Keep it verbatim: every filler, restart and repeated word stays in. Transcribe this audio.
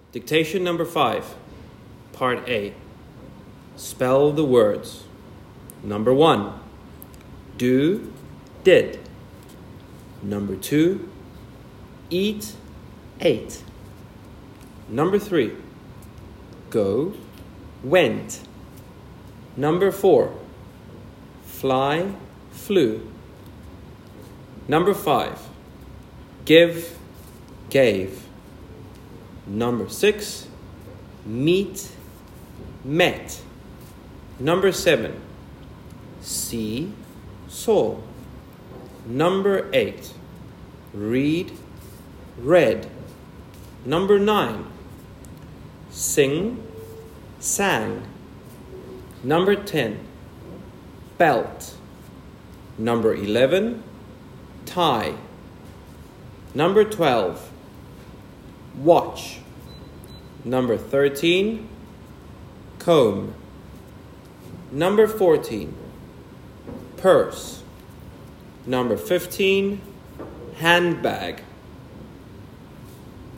Dictation number five, part A. Spell the words. Number one, do, did. Number two, eat, ate. Number three, go, went. Number four, fly, flew. Number five, give, gave. Number six, meet, met. Number seven, see, saw. Number eight, read, read. Number nine, sing, sang. Number ten, belt. Number eleven, tie. Number twelve, watch. Number thirteen, comb. Number fourteen, purse. Number fifteen, handbag.